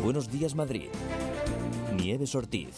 Buenos Días Madrid. Nieves Ortiz.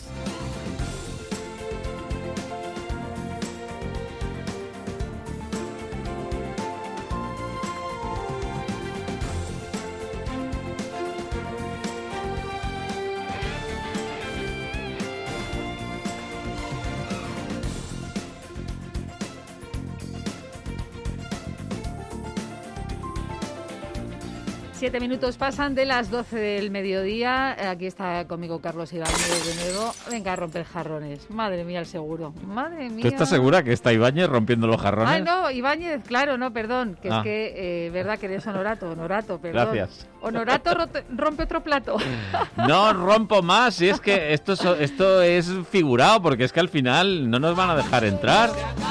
Siete minutos pasan de las 12 del mediodía. Aquí está conmigo Carlos Ibáñez de nuevo. Venga a romper jarrones. Madre mía, el seguro. Madre mía. ¿Tú estás segura que está Ibáñez rompiendo los jarrones? Ay, no, Ibáñez, claro, no, perdón. Que es que, verdad que eres Honorato, perdón. Gracias. Honorato rompe otro plato. No rompo más, y es que esto es figurado, porque es que al final no nos van a dejar entrar.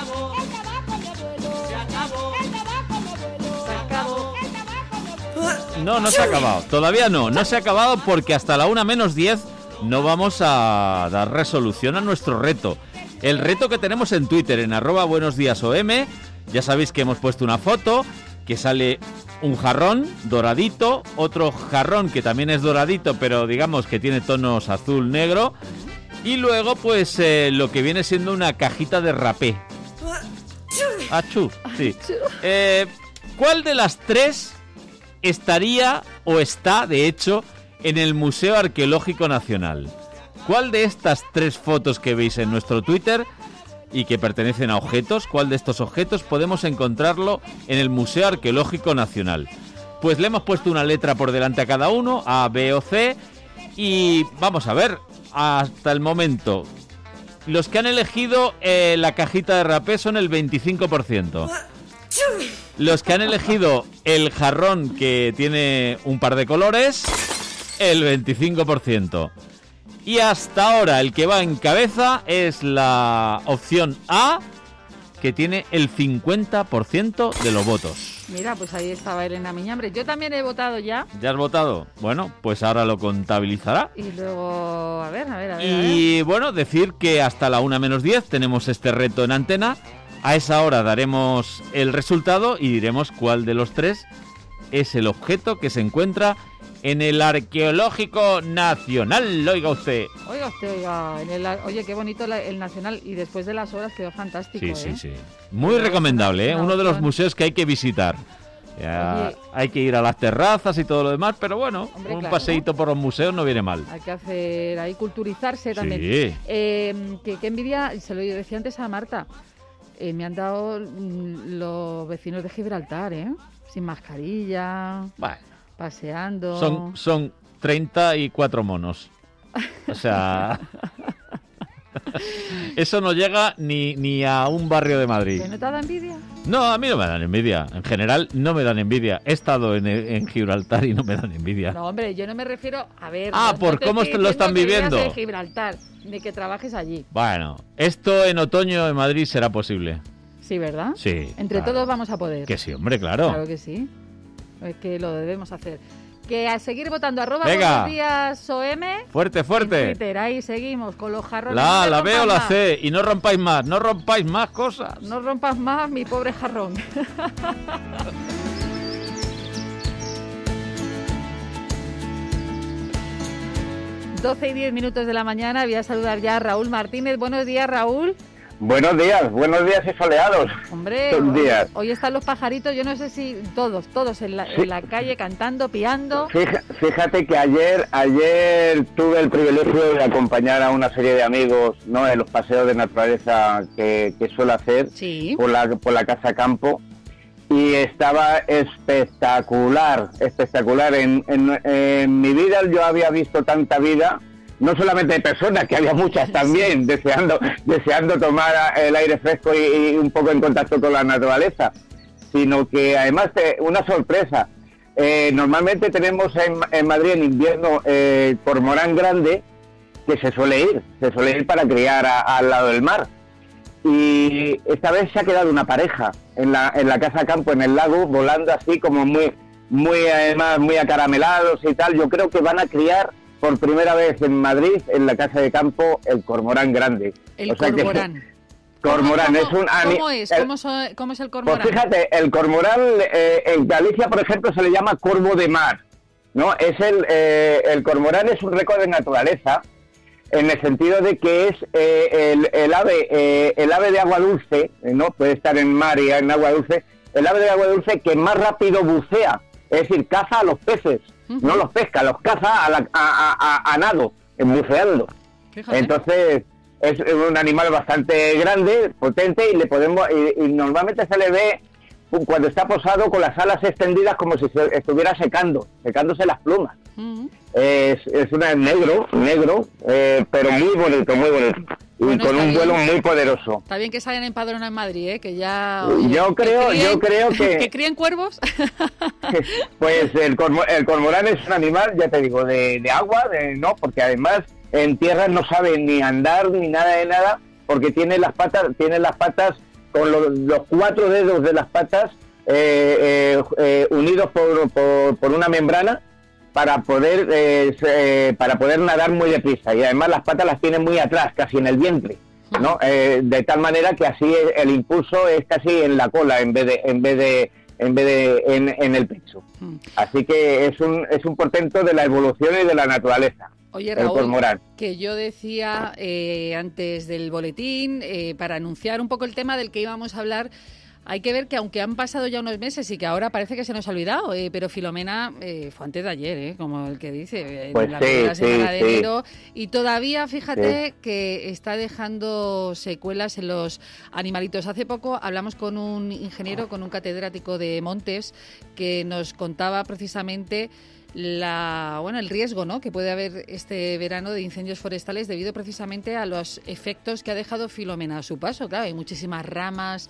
No se ha acabado. Todavía no se ha acabado porque hasta la 1:10 no vamos a dar resolución a nuestro reto. El reto que tenemos en Twitter, en @buenosdiasom. Ya sabéis que hemos puesto una foto que sale un jarrón doradito, otro jarrón que también es doradito, pero digamos que tiene tonos azul-negro, y luego pues lo que viene siendo una cajita de rapé. Achú, sí. ¿Cuál de las tres estaría o está, de hecho, en el Museo Arqueológico Nacional? ¿Cuál de estas tres fotos que veis en nuestro Twitter y que pertenecen a objetos, cuál de estos objetos podemos encontrarlo en el Museo Arqueológico Nacional? Pues le hemos puesto una letra por delante a cada uno, A, B o C, y vamos a ver, hasta el momento, los que han elegido la cajita de rapé son el 25%. Los que han elegido el jarrón que tiene un par de colores, el 25%. Y hasta ahora el que va en cabeza es la opción A, que tiene el 50% de los votos. Mira, pues ahí estaba Elena Miñambre. Yo también he votado ya. ¿Ya has votado? Bueno, pues ahora lo contabilizará. Y luego, a ver. Y bueno, decir que hasta la 1:10 tenemos este reto en antena. A esa hora daremos el resultado y diremos cuál de los tres es el objeto que se encuentra en el Arqueológico Nacional. Oiga usted. Oye, qué bonito el Nacional, y después de las horas quedó fantástico. Sí. Muy recomendable, uno de los museos que hay que visitar. Hay que ir a las terrazas y todo lo demás, pero bueno, paseíto por los museos no viene mal. Hay que hacer ahí, culturizarse también. Sí. Qué envidia, se lo decía antes a Marta. Me han dado los vecinos de Gibraltar, sin mascarilla, bueno, paseando. Son 34 monos. O sea, eso no llega ni a un barrio de Madrid. ¿No te da envidia? No, a mí no me dan envidia. En general no me dan envidia. He estado en Gibraltar y no me dan envidia. No, hombre, yo no me refiero a ver... ¿por cómo lo están viviendo? De Gibraltar, de que trabajes allí. Bueno, esto en otoño en Madrid será posible. Sí, ¿verdad? Sí. Entre todos vamos a poder. Que sí, hombre, claro. Claro que sí. Es que lo debemos hacer. Que a seguir votando, @buenosdiasom. Fuerte. En Twitter, ahí seguimos con los jarrones. La B o la C, y no rompáis más cosas. No rompas más mi pobre jarrón. 12:10 de la mañana, voy a saludar ya a Raúl Martínez. Buenos días, Raúl. Buenos días y soleados. Hombre, hoy están los pajaritos, yo no sé si todos en la calle cantando, piando. Fíjate que ayer tuve el privilegio de acompañar a una serie de amigos, ¿no?, en los paseos de naturaleza que suelo hacer, sí, por la Casa Campo, y estaba espectacular. En mi vida yo había visto tanta vida. No solamente de personas, que había muchas también, deseando tomar el aire fresco y un poco en contacto con la naturaleza, sino que además una sorpresa. Normalmente tenemos en Madrid en invierno cormorán grande, que se suele ir para criar al lado del mar. Y esta vez se ha quedado una pareja en la Casa Campo, en el lago, volando así como además muy acaramelados y tal. Yo creo que van a criar por primera vez en Madrid, en la Casa de Campo, el cormorán grande. Cormorán. Cormorán es un ¿Cómo es el cormorán? Pues fíjate, el cormorán en Galicia, por ejemplo, se le llama corvo de mar. ¿no? Es el cormorán es un récord de naturaleza, en el sentido de que es el ave de agua dulce, ¿no? Puede estar en mar y en agua dulce, el ave de agua dulce que más rápido bucea, es decir, caza a los peces, no los pesca, los caza a nado, buceando. Fíjate. Entonces es un animal bastante grande, potente, y le podemos y normalmente se le ve cuando está posado con las alas extendidas como si se estuviera secándose las plumas. Es negro, pero muy bonito. Y bueno, con un bien. vuelo muy poderoso. Está bien que salgan empadronados en Madrid, que ya... Yo creo que... ¿Que críen cuervos? Pues el cormorán es un animal, ya te digo, de agua, no, porque además en tierra no sabe ni andar ni nada de nada, porque tiene las patas con los 4 dedos de las patas unidos por una membrana para poder nadar muy deprisa, y además las patas las tiene muy atrás, casi en el vientre, ¿no? De tal manera que así el impulso es casi en la cola en vez de en el pecho. Así que es un portento de la evolución y de la naturaleza. Oye, el Raúl, cormorán. que yo decía antes del boletín, para anunciar un poco el tema del que íbamos a hablar, hay que ver que aunque han pasado ya unos meses y que ahora parece que se nos ha olvidado, pero Filomena fue antes de ayer, como el que dice, pues en la primera semana de sí. enero, y todavía fíjate que está dejando secuelas en los animalitos. Hace poco hablamos con un ingeniero, con un catedrático de Montes, que nos contaba precisamente el riesgo, ¿no?, que puede haber este verano de incendios forestales debido precisamente a los efectos que ha dejado Filomena a su paso. Claro, hay muchísimas ramas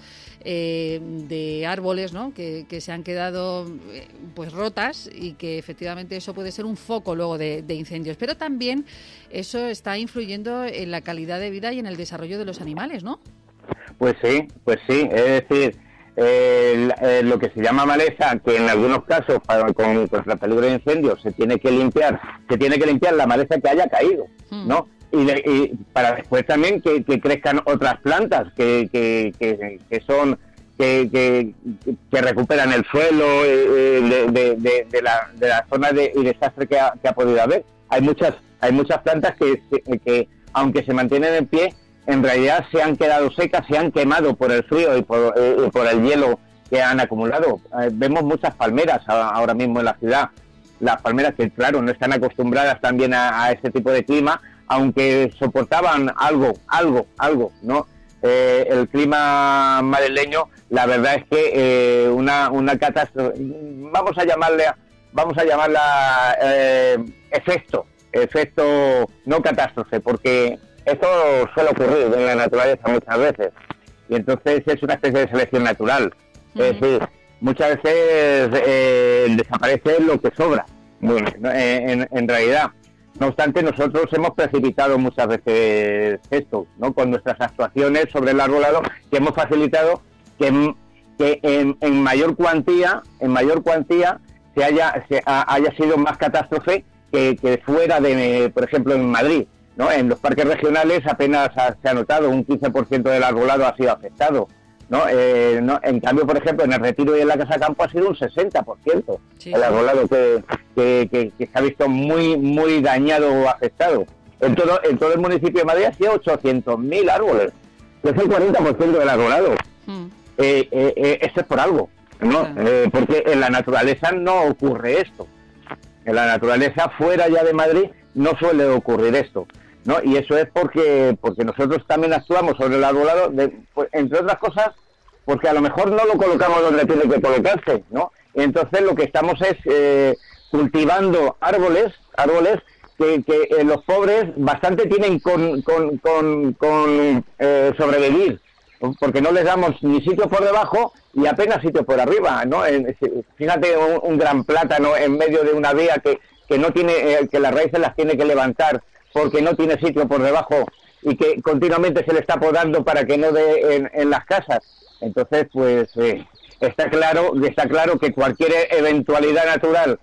de árboles, ¿no?, que se han quedado pues rotas, y que efectivamente eso puede ser un foco luego de incendios. Pero también eso está influyendo en la calidad de vida y en el desarrollo de los animales, ¿no? Pues sí, es decir, lo que se llama maleza, que en algunos casos contra el peligro de incendio se tiene que limpiar la maleza que haya caído, ¿no? Y para después también que crezcan otras plantas que recuperan el suelo de la zona de desastre que ha podido haber. Hay muchas plantas que aunque se mantienen en pie, en realidad se han quedado secas, se han quemado por el frío y por el hielo que han acumulado. Vemos muchas palmeras ahora mismo en la ciudad, las palmeras que, claro, no están acostumbradas también a este tipo de clima, aunque soportaban algo, ¿no? El clima madrileño, la verdad es que una catástrofe, vamos a llamarla efecto, no catástrofe, porque esto suele ocurrir en la naturaleza muchas veces, y entonces es una especie de selección natural. Es decir, muchas veces desaparece lo que sobra, en realidad. No obstante, nosotros hemos precipitado muchas veces esto, ¿no?, con nuestras actuaciones sobre el arbolado, que hemos facilitado que en mayor cuantía haya sido más catástrofe que fuera de, por ejemplo, en Madrid, ¿no? En los parques regionales apenas se ha notado, un 15% del arbolado ha sido afectado, ¿no? En cambio, por ejemplo, en el Retiro y en la Casa Campo ha sido un 60%, sí, el arbolado que se ha visto muy dañado o afectado. En todo el municipio de Madrid ha sido 800.000 árboles, que es el 40% del arbolado. Esto es por algo, ¿no? Porque en la naturaleza no ocurre esto. En la naturaleza, fuera ya de Madrid, no suele ocurrir esto, ¿no? Y eso es porque nosotros también actuamos sobre el arbolado, pues, entre otras cosas, porque a lo mejor no lo colocamos donde tiene que colocarse, ¿no? Y entonces lo que estamos es cultivando árboles que los pobres bastante tienen con sobrevivir, porque no les damos ni sitio por debajo y apenas sitio por arriba, ¿no? Fíjate un gran plátano en medio de una vía que no tiene, que las raíces las tiene que levantar porque no tiene sitio por debajo y que continuamente se le está podando para que no dé en las casas. Entonces, pues está claro que cualquier eventualidad natural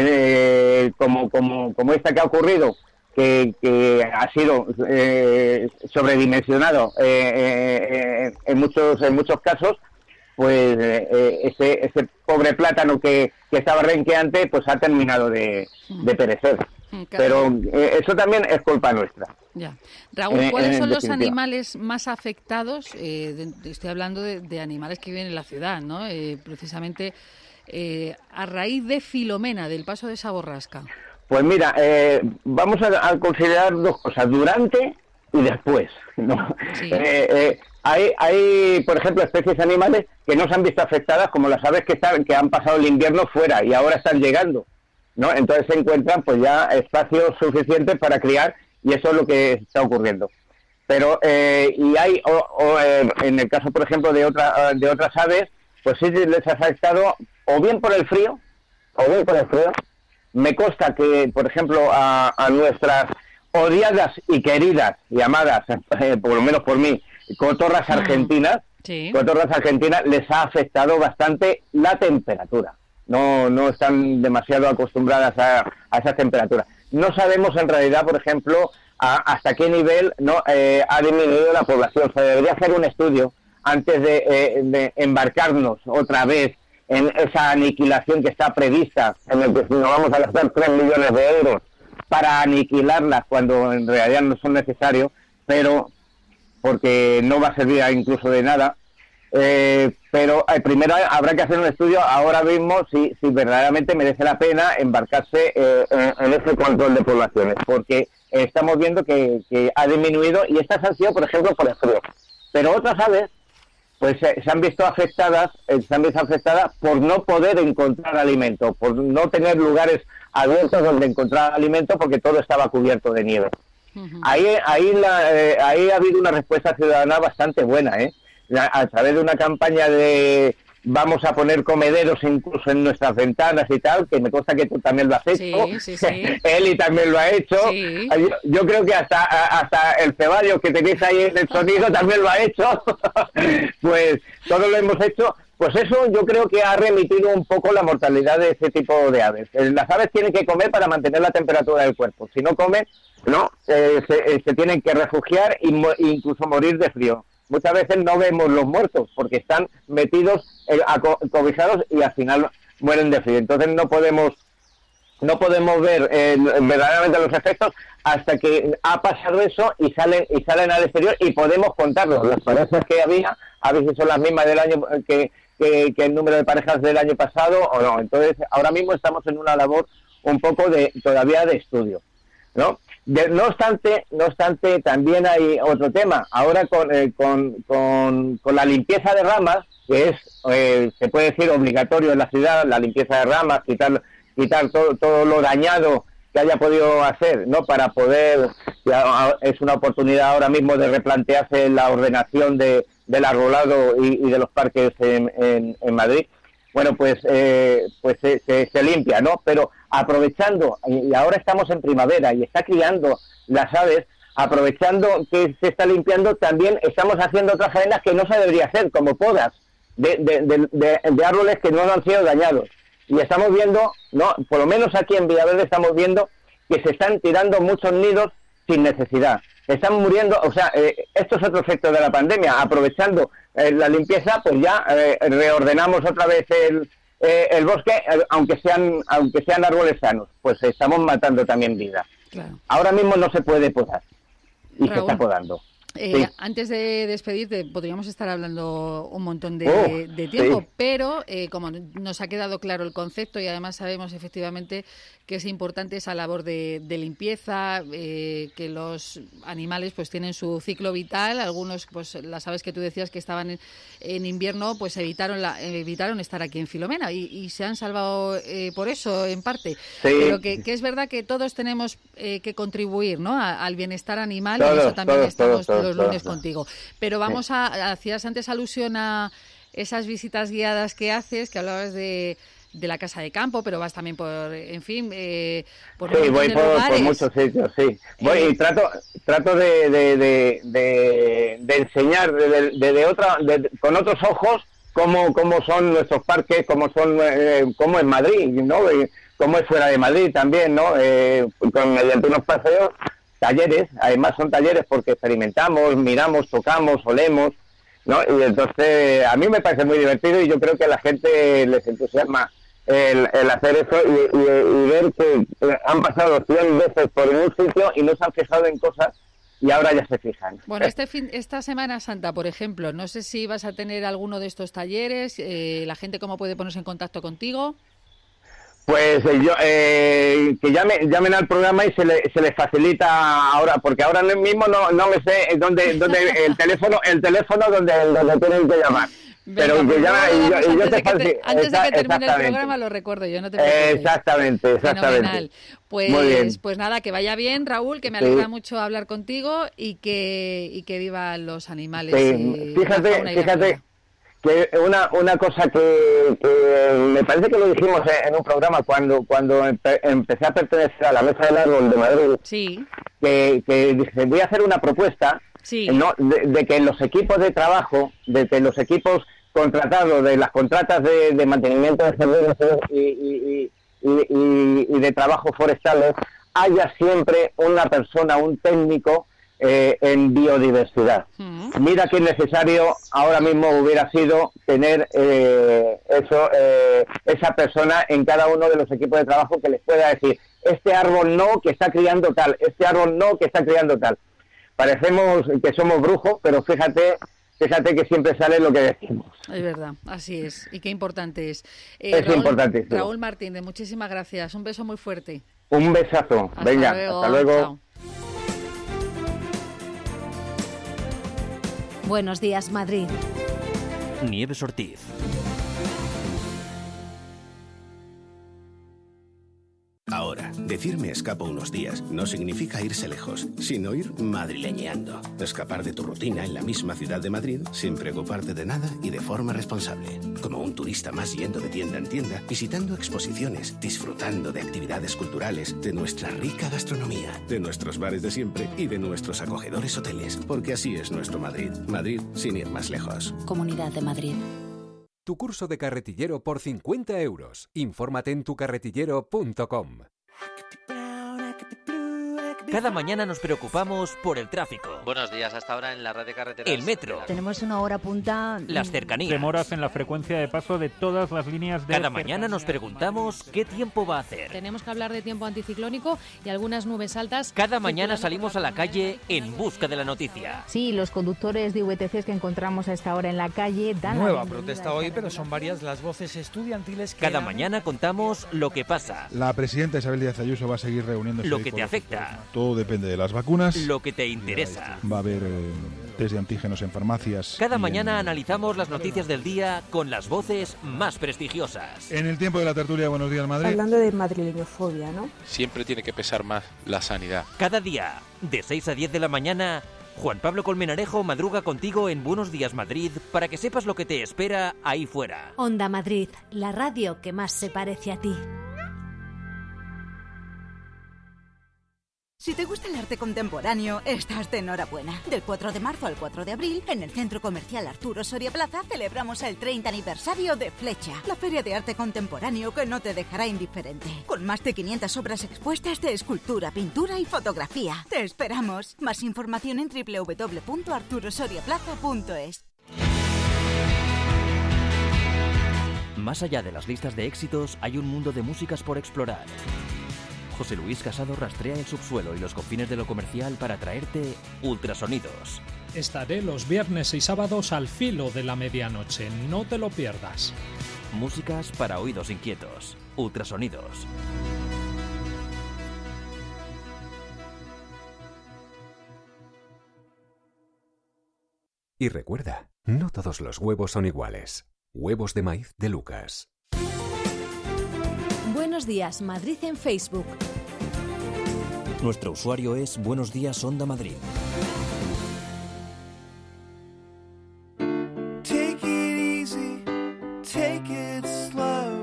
como esta que ha ocurrido, que ha sido sobredimensionado en muchos casos, pues ese pobre plátano que estaba renqueante, pues ha terminado de perecer. Pero eso también es culpa nuestra. Ya. Raúl, ¿cuáles son los animales más afectados? Estoy hablando de animales que viven en la ciudad, ¿no? Precisamente a raíz de Filomena, del paso de esa borrasca. Pues mira, vamos a considerar dos cosas, durante y después, ¿no? Sí. Hay, por ejemplo, especies animales que no se han visto afectadas, como las aves que han pasado el invierno fuera y ahora están llegando, ¿no? Entonces se encuentran pues ya espacios suficientes para criar, y eso es lo que está ocurriendo. Pero y hay en el caso, por ejemplo, de otras aves, pues sí les ha afectado o bien por el frío. Me consta que, por ejemplo, a nuestras odiadas y queridas y amadas, por lo menos por mí, cotorras argentinas, les ha afectado bastante la temperatura. No están demasiado acostumbradas a esa temperatura. No sabemos en realidad, por ejemplo, hasta qué nivel ha disminuido la población. Se debería hacer un estudio antes de embarcarnos otra vez en esa aniquilación que está prevista, en el que nos vamos a gastar 3 millones de euros para aniquilarlas cuando en realidad no son necesarios, pero porque no va a servir incluso de nada. Pero primero habrá que hacer un estudio ahora mismo si verdaderamente merece la pena embarcarse en ese control de poblaciones, porque estamos viendo que ha disminuido, y estas han sido, por ejemplo, por el frío. Pero otras aves pues se han visto afectadas por no poder encontrar alimento, por no tener lugares abiertos donde encontrar alimento, porque todo estaba cubierto de nieve. Uh-huh. Ahí ha habido una respuesta ciudadana bastante buena, a través de una campaña de vamos a poner comederos incluso en nuestras ventanas y tal, que me consta que tú también lo has hecho. Sí. Eli también lo ha hecho. Sí. Yo creo que hasta el Ceballos que tenéis ahí en el sonido también lo ha hecho. Pues todos lo hemos hecho. Pues eso yo creo que ha remitido un poco la mortalidad de ese tipo de aves. Las aves tienen que comer para mantener la temperatura del cuerpo. Si no comen, se tienen que refugiar e incluso morir de frío. Muchas veces no vemos los muertos porque están metidos, cobijados, y al final mueren de frío. Entonces no podemos ver verdaderamente los efectos hasta que ha pasado eso y salen al exterior y podemos contarlos. Las parejas que había, a ver si son las mismas del año que el número de parejas del año pasado o no. Entonces ahora mismo estamos en una labor un poco todavía de estudio, ¿no? No obstante, también hay otro tema. Ahora con la limpieza de ramas, que es, se puede decir, obligatorio en la ciudad, la limpieza de ramas, quitar todo lo dañado que haya podido hacer, ¿no? Para poder, es una oportunidad ahora mismo de replantearse la ordenación del arbolado y de los parques en Madrid. Bueno, pues se limpia, ¿no? Pero aprovechando, y ahora estamos en primavera y está criando las aves, aprovechando que se está limpiando, también estamos haciendo otras faenas que no se debería hacer, como podas de árboles que no han sido dañados. Y estamos viendo, ¿no? Por lo menos aquí en Villaverde estamos viendo que se están tirando muchos nidos sin necesidad. Están muriendo, o sea, esto es otro efecto de la pandemia. Aprovechando la limpieza, pues ya reordenamos otra vez el bosque, aunque sean árboles sanos. Pues estamos matando también vida. Claro. Ahora mismo no se puede podar y Raúl, se está podando. Sí. Antes de despedirte, podríamos estar hablando un montón de tiempo, sí. Pero como nos ha quedado claro el concepto y además sabemos efectivamente que es importante esa labor de limpieza, que los animales pues tienen su ciclo vital, algunos, pues las aves que tú decías que estaban en invierno, pues evitaron estar aquí en Filomena y se han salvado por eso en parte, sí. Pero que es verdad que todos tenemos que contribuir, ¿no? al bienestar animal, y eso también estamos los lunes contigo. Pero vamos hacías antes alusión a esas visitas guiadas que haces, que hablabas de la casa de campo, pero vas también por, en fin, por sí, voy por muchos sitios, sí. Voy y trato de enseñar con otros ojos cómo son nuestros parques, cómo es Madrid, ¿no? Cómo es fuera de Madrid también, ¿no? Mediante unos paseos, talleres, además son talleres porque experimentamos, miramos, tocamos, olemos, ¿no? Y entonces a mí me parece muy divertido y yo creo que a la gente les entusiasma el hacer eso y ver que han pasado 100 veces por un sitio y no se han fijado en cosas y ahora ya se fijan. Bueno, esta Semana Santa, por ejemplo, no sé si vas a tener alguno de estos talleres, la gente cómo puede ponerse en contacto contigo. Pues que llamen al programa y se les facilita ahora, porque ahora mismo no me sé dónde el teléfono donde tienen que llamar. Venga, pero que llama y yo te facilito. Antes de que termine el programa lo recuerdo yo, no te preocupes. Exactamente. Fenomenal. Muy bien. Pues nada, que vaya bien, Raúl, que me alegra mucho hablar contigo y que vivan los animales. Sí. Fíjate que una cosa que me parece que lo dijimos en un programa cuando empecé a pertenecer a la Mesa del Árbol de Madrid, sí, que dije, voy a hacer una propuesta, sí, ¿no? de que los equipos de trabajo, de que los equipos contratados, de las contratas de mantenimiento de servicios y de trabajo forestales, haya siempre una persona, un técnico en biodiversidad. Mira qué necesario ahora mismo hubiera sido tener esa persona en cada uno de los equipos de trabajo que les pueda decir, este árbol no, que está criando tal, este árbol no, que está criando tal. Parecemos que somos brujos, pero fíjate que siempre sale lo que decimos. Es verdad, así es. Y qué importante es. Importantísimo. Raúl Martínez, muchísimas gracias. Un beso muy fuerte. Un besazo. Venga, hasta luego. Chao. Buenos días, Madrid. Nieves Ortiz. Ahora, decir me escapo unos días no significa irse lejos, sino ir madrileñeando. Escapar de tu rutina en la misma ciudad de Madrid sin preocuparte de nada y de forma responsable. Como un turista más yendo de tienda en tienda, visitando exposiciones, disfrutando de actividades culturales, de nuestra rica gastronomía, de nuestros bares de siempre y de nuestros acogedores hoteles. Porque así es nuestro Madrid. Madrid sin ir más lejos. Comunidad de Madrid. Tu curso de carretillero por 50 €. Infórmate en tucarretillero.com. Cada mañana nos preocupamos por el tráfico. Buenos días, hasta ahora en la red de carreteras. El metro. Tenemos una hora punta. Las cercanías. Demoras en la frecuencia de paso de todas las líneas de... Cada mañana nos preguntamos qué tiempo va a hacer. Tenemos que hablar de tiempo anticiclónico y algunas nubes altas. Cada mañana salimos a la calle en busca de la noticia. Sí, los conductores de VTCs que encontramos a esta hora en la calle dan nueva protesta hoy, pero son varias las voces estudiantiles que... Cada mañana contamos lo que pasa. La presidenta Isabel Díaz Ayuso va a seguir reuniéndose. Lo que te afecta. Todo depende de las vacunas. Lo que te interesa. Va a haber test de antígenos en farmacias. Cada mañana analizamos las noticias del día con las voces más prestigiosas. En el tiempo de la tertulia, Buenos días, Madrid. Hablando de madrileñofobia, ¿no? Siempre tiene que pesar más la sanidad. Cada día, de 6 a 10 de la mañana, Juan Pablo Colmenarejo madruga contigo en Buenos días, Madrid, para que sepas lo que te espera ahí fuera. Onda Madrid, la radio que más se parece a ti. Si te gusta el arte contemporáneo, estás de enhorabuena. Del 4 de marzo al 4 de abril, en el Centro Comercial Arturo Soria Plaza, celebramos el 30 aniversario de Flecha, la feria de arte contemporáneo que no te dejará indiferente. Con más de 500 obras expuestas de escultura, pintura y fotografía. ¡Te esperamos! Más información en www.arturosoriaplaza.es. Más allá de las listas de éxitos, hay un mundo de músicas por explorar. José Luis Casado rastrea el subsuelo y los confines de lo comercial para traerte Ultrasonidos. Estaré los viernes y sábados al filo de la medianoche, no te lo pierdas. Músicas para oídos inquietos. Ultrasonidos. Y recuerda, no todos los huevos son iguales. Huevos de maíz de Lucas. Buenos días, Madrid en Facebook. Nuestro usuario es Buenos Días Onda Madrid. Take it easy, take it slow.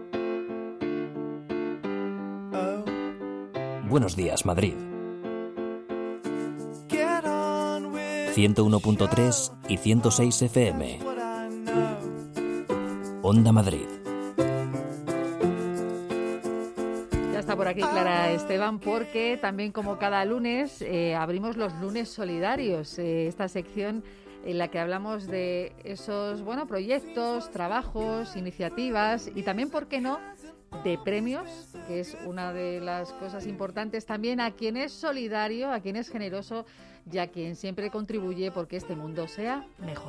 Oh. Buenos Días Madrid. Get on with 101.3 y 106 FM. Onda Madrid. Está por aquí Clara Esteban porque también como cada lunes abrimos los lunes solidarios, esta sección en la que hablamos de esos proyectos, trabajos, iniciativas y también, ¿por qué no?, de premios, que es una de las cosas importantes también, a quien es solidario, a quien es generoso y a quien siempre contribuye porque este mundo sea mejor.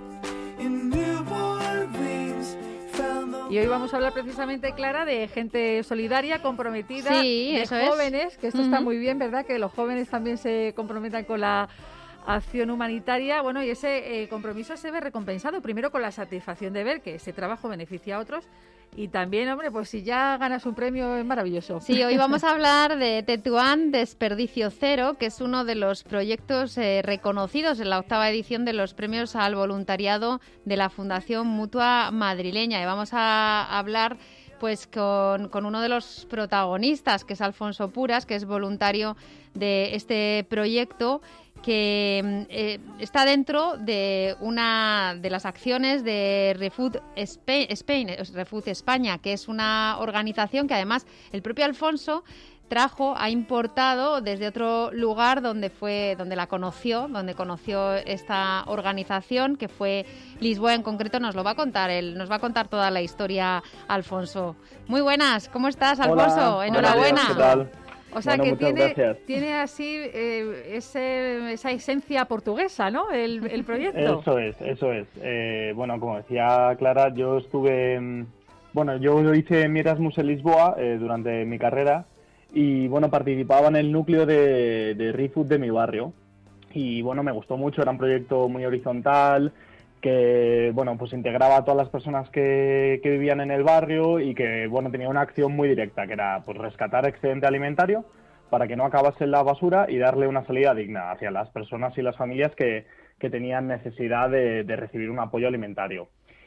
Y hoy vamos a hablar precisamente, Clara, de gente solidaria, comprometida, de jóvenes, que esto está muy bien, ¿verdad?, que los jóvenes también se comprometan con la acción humanitaria. Bueno, y ese compromiso se ve recompensado primero con la satisfacción de ver que ese trabajo beneficia a otros y también, hombre, pues si ya ganas un premio es maravilloso. Sí, hoy vamos a hablar de Tetuán Desperdicio Cero, que es uno de los proyectos reconocidos en la 8ª edición de los premios al voluntariado de la Fundación Mutua Madrileña, y vamos a hablar pues con uno de los protagonistas, que es Alfonso Puras, que es voluntario de este proyecto, que está dentro de una de las acciones de Refood España, que es una organización que además el propio Alfonso ha importado desde otro lugar donde conoció esta organización, que fue Lisboa en concreto. Nos va a contar toda la historia Alfonso. Muy buenas, ¿cómo estás, Alfonso? Hola, enhorabuena. ¿qué tal? O sea, bueno, que tiene así esa esencia portuguesa, ¿no?, el proyecto. Eso es. Bueno, como decía Clara, yo hice mi Erasmus en Lisboa durante mi carrera y, bueno, participaba en el núcleo de ReFood de mi barrio. Y, bueno, me gustó mucho, era un proyecto muy horizontal que, bueno, pues integraba a todas las personas que vivían en el barrio y que, bueno, tenía una acción muy directa, que era pues rescatar excedente alimentario para que no acabase en la basura y darle una salida digna hacia las personas y las familias que tenían necesidad de recibir un apoyo alimentario.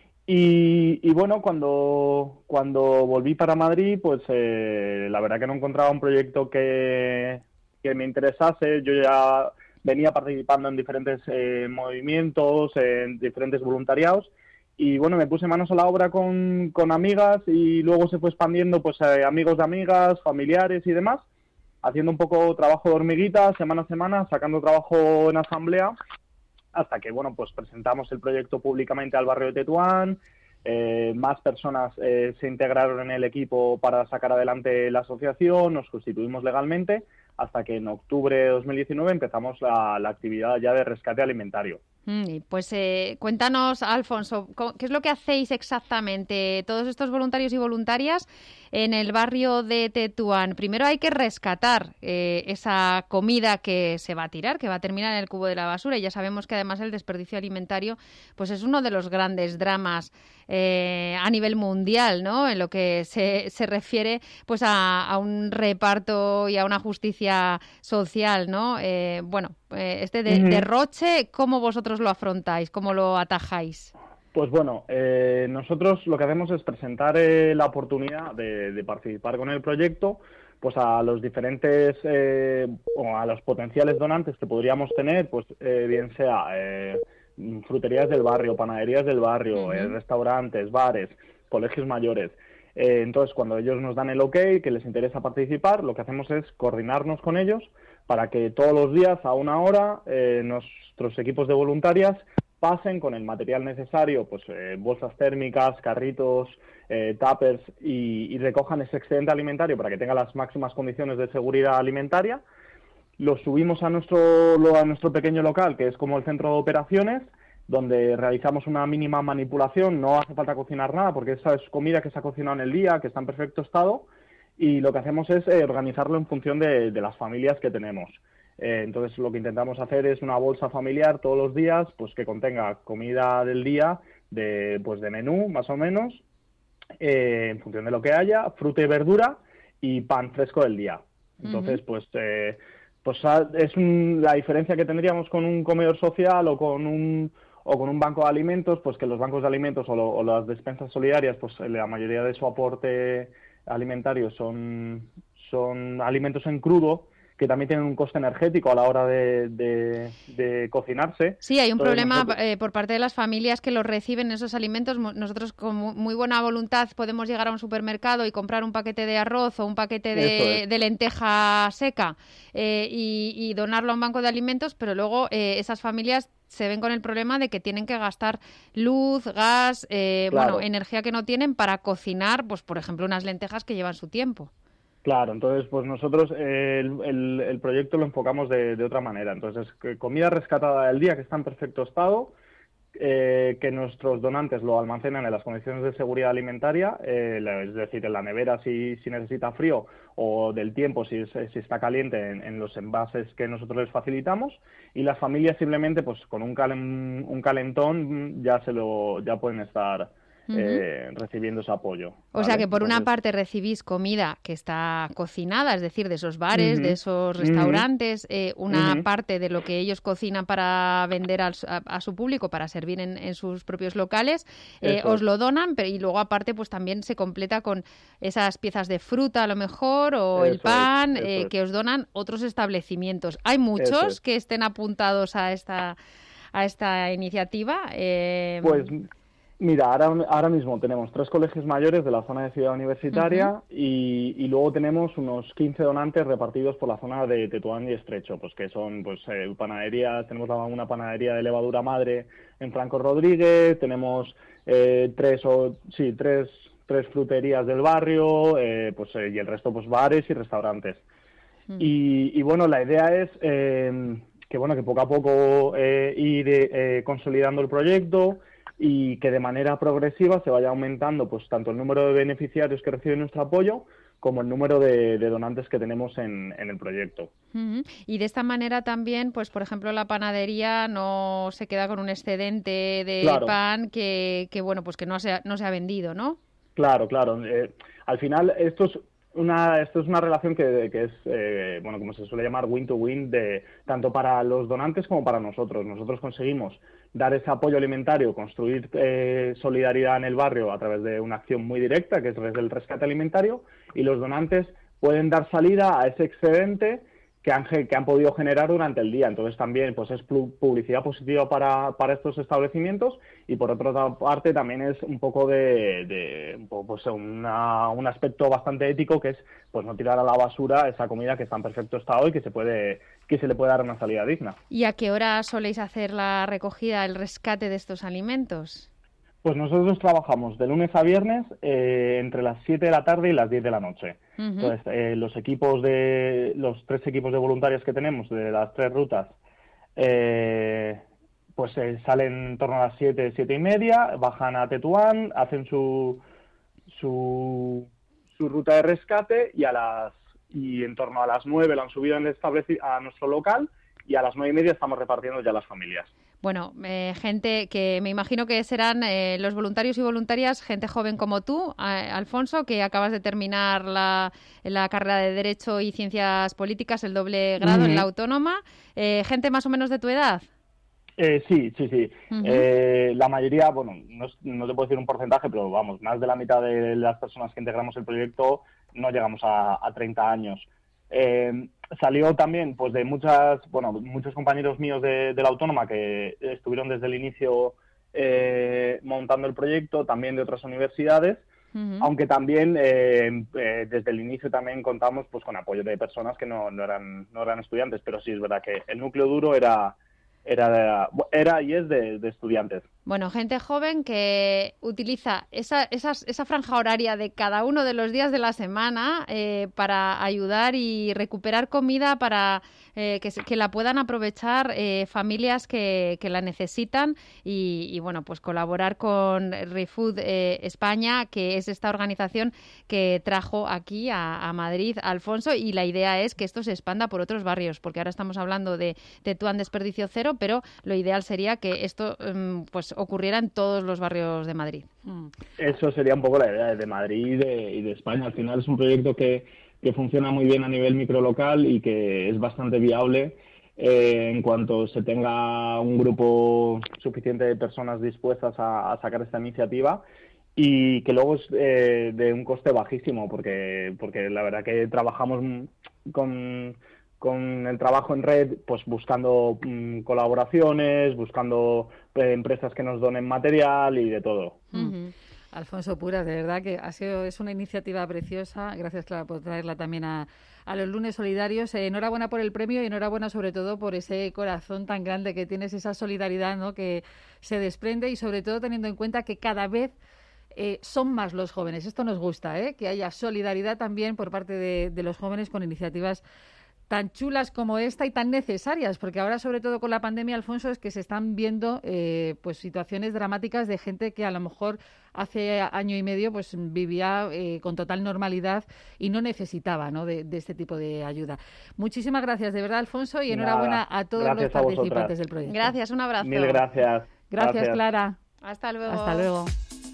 Y bueno, cuando volví para Madrid, pues la verdad que no encontraba un proyecto que me interesase. Yo ya venía participando en diferentes movimientos, en diferentes voluntariados, y bueno, me puse manos a la obra con amigas, y luego se fue expandiendo pues amigos de amigas, familiares y demás, haciendo un poco trabajo de hormiguita, semana a semana, sacando trabajo en asamblea, hasta que, bueno, pues presentamos el proyecto públicamente al barrio de Tetuán. Más personas se integraron en el equipo para sacar adelante la asociación, nos constituimos legalmente, hasta que en octubre de 2019 empezamos la actividad ya de rescate alimentario. Pues cuéntanos, Alfonso, ¿qué es lo que hacéis exactamente todos estos voluntarios y voluntarias en el barrio de Tetuán? Primero hay que rescatar esa comida que se va a tirar, que va a terminar en el cubo de la basura, y ya sabemos que además el desperdicio alimentario pues es uno de los grandes dramas a nivel mundial, ¿no?, en lo que se refiere pues a un reparto y a una justicia social, ¿no? Este derroche, ¿cómo vosotros lo afrontáis? ¿Cómo lo atajáis? Pues bueno, nosotros lo que hacemos es presentar la oportunidad de participar con el proyecto pues a los diferentes o a los potenciales donantes que podríamos tener, pues bien sea fruterías del barrio, panaderías del barrio, restaurantes, bares, colegios mayores. Entonces, cuando ellos nos dan el ok, que les interesa participar, lo que hacemos es coordinarnos con ellos para que todos los días a una hora nuestros equipos de voluntarias pasen con el material necesario, pues bolsas térmicas, carritos, tuppers, y recojan ese excedente alimentario para que tenga las máximas condiciones de seguridad alimentaria. Lo subimos a nuestro pequeño local, que es como el centro de operaciones, donde realizamos una mínima manipulación. No hace falta cocinar nada, porque esa es comida que se ha cocinado en el día, que está en perfecto estado, y lo que hacemos es organizarlo en función de las familias que tenemos. Entonces, lo que intentamos hacer es una bolsa familiar todos los días, pues que contenga comida del día, de menú, más o menos, en función de lo que haya, fruta y verdura y pan fresco del día. Entonces, la diferencia que tendríamos con un comedor social o con un banco de alimentos, pues que los bancos de alimentos o las despensas solidarias, pues la mayoría de su aporte alimentario son alimentos en crudo, que también tienen un coste energético a la hora de cocinarse. Sí, hay un Entonces, problema por parte de las familias que los reciben esos alimentos. Nosotros con muy buena voluntad podemos llegar a un supermercado y comprar un paquete de arroz o un paquete de lenteja seca y donarlo a un banco de alimentos, pero luego esas familias se ven con el problema de que tienen que gastar luz, gas, Claro. energía que no tienen para cocinar, pues por ejemplo, unas lentejas que llevan su tiempo. Claro, entonces pues nosotros el proyecto lo enfocamos de otra manera. Entonces, comida rescatada del día que está en perfecto estado, que nuestros donantes lo almacenan en las condiciones de seguridad alimentaria, es decir, en la nevera si necesita frío, o del tiempo si está caliente en los envases que nosotros les facilitamos, y las familias simplemente pues con un calentón ya pueden estar recibiendo ese apoyo. O sea que por una parte recibís comida que está cocinada, es decir, de esos bares, de esos restaurantes, una parte de lo que ellos cocinan para vender a su público, para servir en sus propios locales, os lo donan, y luego aparte pues también se completa con esas piezas de fruta a lo mejor, o el pan que os donan otros establecimientos. ¿Hay muchos que estén apuntados a esta iniciativa? Pues mira, ahora mismo tenemos 3 colegios mayores de la zona de Ciudad Universitaria y luego tenemos unos 15 donantes repartidos por la zona de Tetuán y Estrecho, pues que son pues panaderías. Tenemos una panadería de levadura madre en Franco Rodríguez, tenemos 3 fruterías del barrio, y el resto pues bares y restaurantes. Y bueno, la idea es que poco a poco ir consolidando el proyecto, y que de manera progresiva se vaya aumentando pues tanto el número de beneficiarios que reciben nuestro apoyo como el número de donantes que tenemos en el proyecto. Y de esta manera también, pues por ejemplo, la panadería no se queda con un excedente de pan que pues que no se ha vendido, ¿no? Claro. Al final esto es una relación que es, como se suele llamar, win to win, tanto para los donantes como para nosotros. Nosotros conseguimos dar ese apoyo alimentario, construir solidaridad en el barrio a través de una acción muy directa, que es el rescate alimentario, y los donantes pueden dar salida a ese excedente que han podido generar durante el día. Entonces también pues es publicidad positiva para estos establecimientos, y por otra parte también es un poco un aspecto bastante ético, que es pues no tirar a la basura esa comida que está en perfecto estado y que se le puede dar una salida digna. ¿Y a qué hora soléis hacer la recogida, el rescate de estos alimentos? Pues nosotros trabajamos de lunes a viernes entre las 7 de la tarde y las 10 de la noche. Entonces, los 3 equipos de voluntarios que tenemos de las 3 rutas, salen en torno a las 7 y media, bajan a Tetuán, hacen su ruta de rescate, y en torno a las 9 lo han subido a nuestro local, y a las 9 y media estamos repartiendo ya las familias. Bueno, gente que me imagino que serán los voluntarios y voluntarias, gente joven como tú, Alfonso, que acabas de terminar la carrera de Derecho y Ciencias Políticas, el doble grado en la Autónoma. ¿Gente más o menos de tu edad? Sí. La mayoría, no te puedo decir un porcentaje, pero más de la mitad de las personas que integramos el proyecto no llegamos a 30 años. Salió también pues de muchos compañeros míos de la Autónoma que estuvieron desde el inicio montando el proyecto, también de otras universidades, aunque también desde el inicio también contamos pues con apoyo de personas que no eran estudiantes, pero sí es verdad que el núcleo duro era y es de estudiantes. Bueno, gente joven que utiliza esa franja horaria de cada uno de los días de la semana para ayudar y recuperar comida para que la puedan aprovechar familias que la necesitan, y pues colaborar con ReFood España, que es esta organización que trajo aquí a Madrid a Alfonso, y la idea es que esto se expanda por otros barrios, porque ahora estamos hablando de Tetuán Desperdicio Cero, pero lo ideal sería que esto pues ocurriera en todos los barrios de Madrid. Eso sería un poco la idea de Madrid y de España. Al final es un proyecto que funciona muy bien a nivel microlocal y que es bastante viable en cuanto se tenga un grupo suficiente de personas dispuestas a sacar esta iniciativa, y que luego es de un coste bajísimo, porque la verdad que trabajamos con con el trabajo en red, pues buscando colaboraciones, buscando empresas que nos donen material y de todo. Alfonso Puras, de verdad que es una iniciativa preciosa. Gracias, Clara, por traerla también a los lunes solidarios. Enhorabuena por el premio y enhorabuena sobre todo por ese corazón tan grande que tienes, esa solidaridad, ¿no?, que se desprende, y sobre todo teniendo en cuenta que cada vez son más los jóvenes. Esto nos gusta, que haya solidaridad también por parte de los jóvenes con iniciativas tan chulas como esta y tan necesarias, porque ahora, sobre todo con la pandemia, Alfonso, es que se están viendo pues situaciones dramáticas de gente que a lo mejor hace año y medio pues vivía con total normalidad y no necesitaba, ¿no?, de este tipo de ayuda. Muchísimas gracias, de verdad, Alfonso, y enhorabuena a todos los participantes del proyecto. Gracias, un abrazo. Mil gracias. Gracias, Clara. Hasta luego. Hasta luego.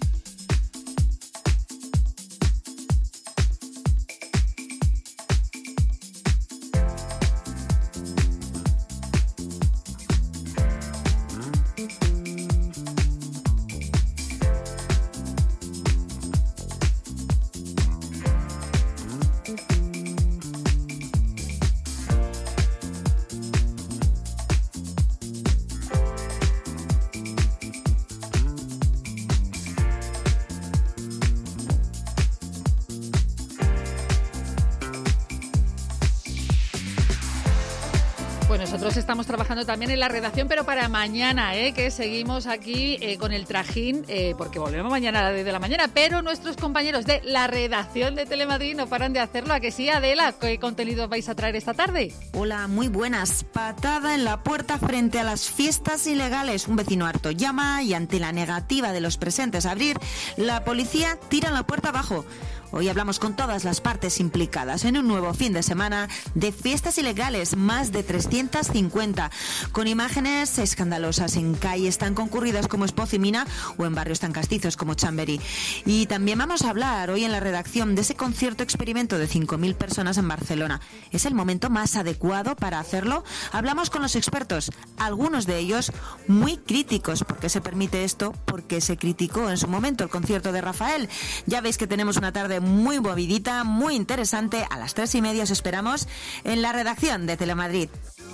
Nosotros estamos trabajando también en la redacción, pero para mañana, que seguimos aquí con el trajín, porque volvemos mañana a las 10 de la mañana, pero nuestros compañeros de la redacción de Telemadrid no paran de hacerlo. ¿A que sí, Adela? ¿Qué contenidos vais a traer esta tarde? Hola, muy buenas. Patada en la puerta frente a las fiestas ilegales. Un vecino harto llama y ante la negativa de los presentes a abrir, la policía tira la puerta abajo. Hoy hablamos con todas las partes implicadas en un nuevo fin de semana de fiestas ilegales, más de 350, con imágenes escandalosas en calles tan concurridas como Espoz y Mina o en barrios tan castizos como Chamberí. Y también vamos a hablar hoy en la redacción de ese concierto experimento de 5.000 personas en Barcelona. ¿Es el momento más adecuado para hacerlo? Hablamos con los expertos, algunos de ellos muy críticos. ¿Por qué se permite esto? Porque se criticó en su momento el concierto de Rafael. Ya veis que tenemos una tarde muy movidita, muy interesante. A las 3:30 os esperamos en la redacción de Telemadrid.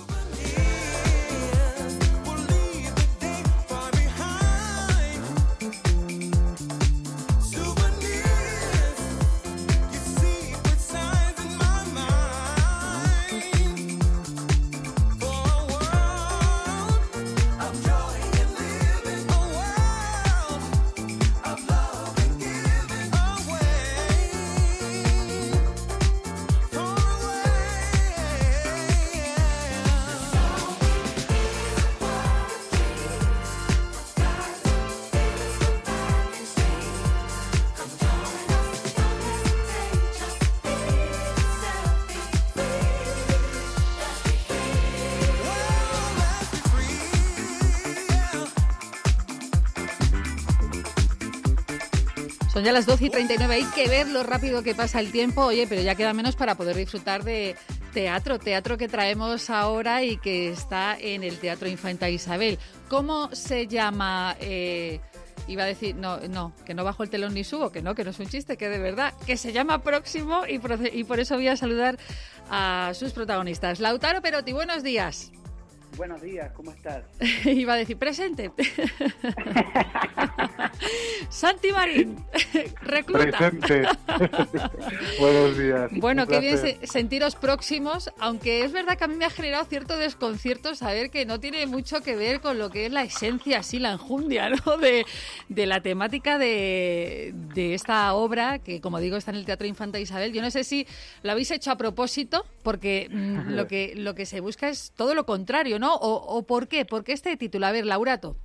Son ya las 12:39, hay que ver lo rápido que pasa el tiempo. Oye, pero ya queda menos para poder disfrutar de teatro que traemos ahora y que está en el Teatro Infanta Isabel. ¿Cómo se llama? Iba a decir, no, que no bajo el telón ni subo, que no es un chiste, que de verdad, que se llama Próximo, y por eso voy a saludar a sus protagonistas. Lautaro Perotti, buenos días. Buenos días, ¿cómo estás? Iba a decir, presente. Santi Marín, recluta. Presente. Buenos días. Bueno, qué bien sentiros próximos, aunque es verdad que a mí me ha generado cierto desconcierto saber que no tiene mucho que ver con lo que es la esencia, así la enjundia, ¿no?, de la temática de esta obra, que como digo está en el Teatro Infanta Isabel. Yo no sé si lo habéis hecho a propósito, porque lo que se busca es todo lo contrario, ¿no? ¿O por qué? ¿Por qué este título? A ver, Laurato.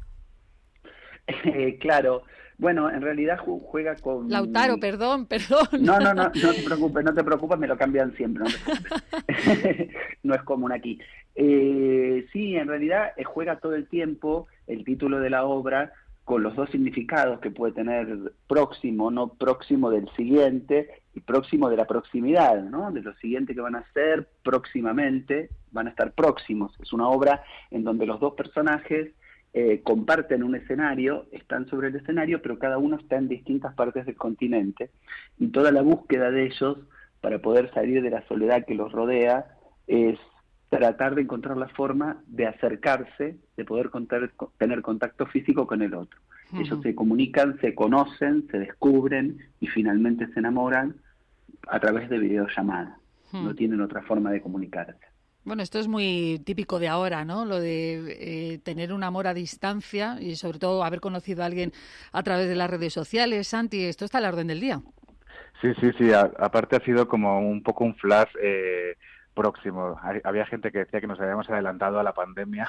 Claro. Bueno, en realidad juega con... Lautaro, perdón. No te preocupes, me lo cambian siempre. No es común aquí. Sí, en realidad juega todo el tiempo el título de la obra con los dos significados que puede tener próximo, no próximo del siguiente, y próximo de la proximidad, ¿no? De lo siguiente que van a hacer próximamente, van a estar próximos. Es una obra en donde los dos personajes comparten un escenario, están sobre el escenario, pero cada uno está en distintas partes del continente, y toda la búsqueda de ellos para poder salir de la soledad que los rodea es tratar de encontrar la forma de acercarse, de poder tener contacto físico con el otro. Uh-huh. Ellos se comunican, se conocen, se descubren y finalmente se enamoran a través de videollamadas. Uh-huh. No tienen otra forma de comunicarse. Bueno, esto es muy típico de ahora, ¿no? Lo de tener un amor a distancia y sobre todo haber conocido a alguien a través de las redes sociales. Santi, esto está a la orden del día. Sí. Aparte ha sido como un poco un flash próximo. Había gente que decía que nos habíamos adelantado a la pandemia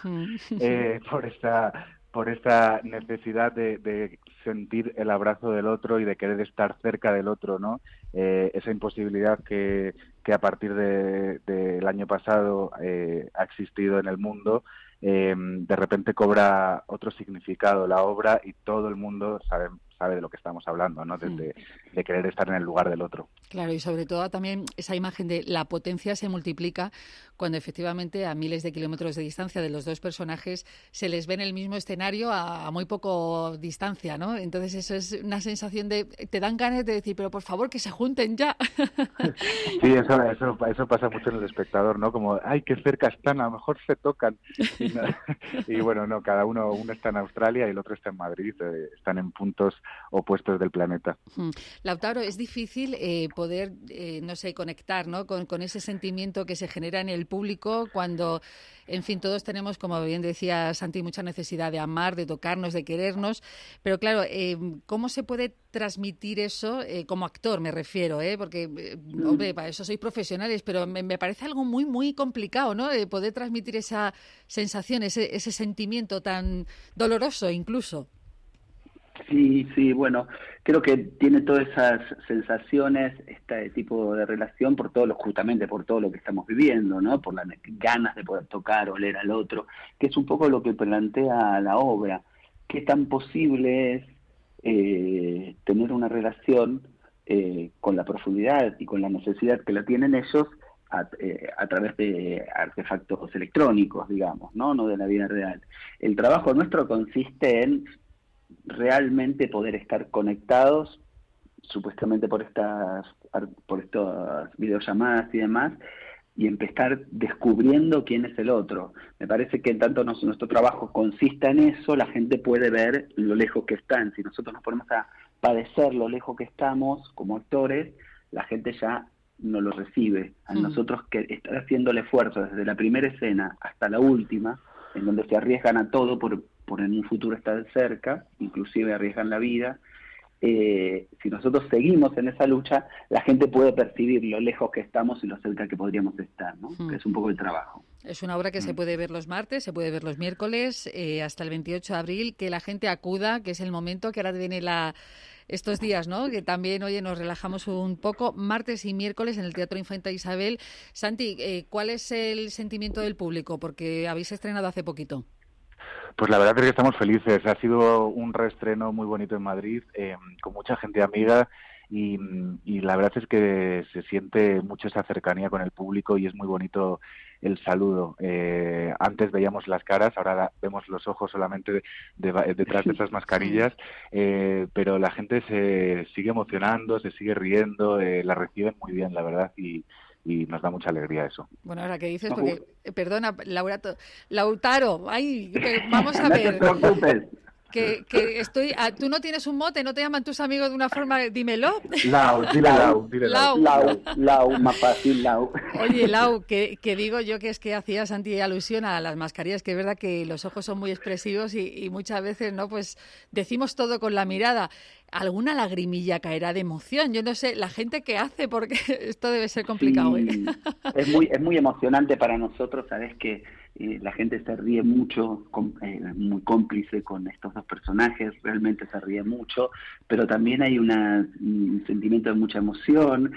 por esta necesidad de sentir el abrazo del otro y de querer estar cerca del otro, ¿no? Esa imposibilidad que a partir del año pasado ha existido en el mundo, de repente cobra otro significado la obra y todo el mundo sabe de lo que estamos hablando, ¿no? De querer estar en el lugar del otro. Claro, y sobre todo también esa imagen de la potencia se multiplica cuando efectivamente a miles de kilómetros de distancia de los dos personajes se les ve en el mismo escenario a muy poco distancia, ¿no? Entonces eso es una sensación de... te dan ganas de decir, pero por favor que se junten ya. Sí, eso pasa mucho en el espectador, ¿no? Como, ay, qué cerca están, a lo mejor se tocan. Y bueno, no, uno está en Australia y el otro está en Madrid, están en puntos opuestos del planeta. Lautaro, es difícil poder, no sé, conectar, ¿no? con ese sentimiento que se genera en el público cuando, en fin, todos tenemos, como bien decía Santi, mucha necesidad de amar, de tocarnos, de querernos, pero claro, ¿cómo se puede transmitir eso como actor, me refiero, porque, hombre, para eso sois profesionales, pero me parece algo muy, muy complicado, ¿no? Poder transmitir esa sensación, ese sentimiento tan doloroso incluso. Sí, bueno, creo que tiene todas esas sensaciones, este tipo de relación, justamente por todo lo que estamos viviendo, ¿no? Por las ganas de poder tocar, oler al otro, que es un poco lo que plantea la obra. ¿Qué tan posible es tener una relación con la profundidad y con la necesidad que la tienen ellos a través de artefactos electrónicos, digamos, ¿no? No de la vida real? El trabajo nuestro consiste en realmente poder estar conectados, supuestamente por estas videollamadas y demás, y empezar descubriendo quién es el otro. Me parece que en tanto nuestro trabajo consista en eso, la gente puede ver lo lejos que están. Si nosotros nos ponemos a padecer lo lejos que estamos como actores, la gente ya no lo recibe. A nosotros que estar haciendo el esfuerzo desde la primera escena hasta la última, en donde se arriesgan a todo por en un futuro estar cerca, inclusive arriesgan la vida. Si nosotros seguimos en esa lucha, la gente puede percibir lo lejos que estamos y lo cerca que podríamos estar, ¿no? Que es un poco el trabajo. Es una obra que se puede ver los martes, se puede ver los miércoles, hasta el 28 de abril, que la gente acuda, que es el momento que ahora viene estos días, ¿no? Que también, oye, nos relajamos un poco, martes y miércoles en el Teatro Infanta Isabel. Santi, ¿cuál es el sentimiento del público? Porque habéis estrenado hace poquito. Pues la verdad es que estamos felices. Ha sido un reestreno muy bonito en Madrid, con mucha gente amiga y la verdad es que se siente mucho esa cercanía con el público y es muy bonito el saludo. Antes veíamos las caras, ahora vemos los ojos solamente detrás de esas mascarillas, pero la gente se sigue emocionando, se sigue riendo, la reciben muy bien, la verdad, y nos da mucha alegría eso. Bueno, ahora que dices, porque, perdona, Lautaro, vamos a ver. No te preocupes. Que estoy... tú no tienes un mote, no te llaman tus amigos de una forma... Dímelo. Dile Lau, más fácil, Lau. Oye, Lau, que digo yo que es que hacía Santi alusión a las mascarillas, que es verdad que los ojos son muy expresivos y muchas veces, ¿no? Pues decimos todo con la mirada. ¿Alguna lagrimilla caerá de emoción? Yo no sé, la gente que hace, porque esto debe ser complicado. Sí, es muy emocionante para nosotros, sabes que la gente se ríe mucho, muy cómplice con estos dos personajes, realmente se ríe mucho, pero también hay un sentimiento de mucha emoción,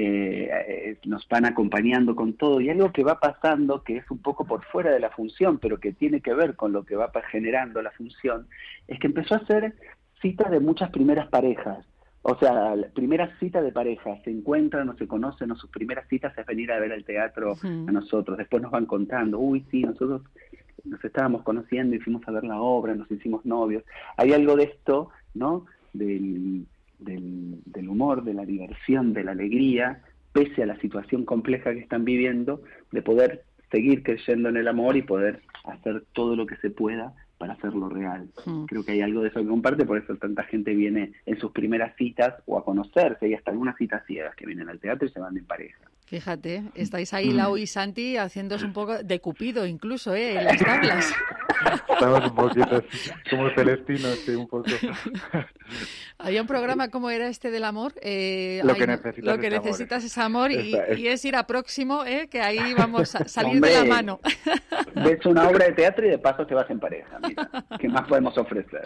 nos van acompañando con todo, y algo que va pasando, que es un poco por fuera de la función, pero que tiene que ver con lo que va generando la función, es que empezó a ser cita de muchas primeras parejas. O sea, la primera cita de pareja, se encuentran o se conocen, o sus primeras citas es venir a ver al teatro a nosotros. Después nos van contando, sí, nosotros nos estábamos conociendo y fuimos a ver la obra, nos hicimos novios. Hay algo de esto, ¿no? Del humor, de la diversión, de la alegría, pese a la situación compleja que están viviendo, de poder seguir creyendo en el amor y poder hacer todo lo que se pueda para hacerlo real. Creo que hay algo de eso que comparte, por eso tanta gente viene en sus primeras citas o a conocerse, y hasta algunas citas ciegas que vienen al teatro y se van en pareja. Fíjate, estáis ahí, Lau y Santi, haciéndose un poco de Cupido incluso, en las tablas. Estamos un poquito como Celestino, sí, un poco. Había un programa, ¿cómo era este del amor? Lo que necesitas es amor, y es ir a Próximo, que ahí vamos a salir de la mano. Ves una obra de teatro y de paso te vas en pareja, mira, ¿qué más podemos ofrecer?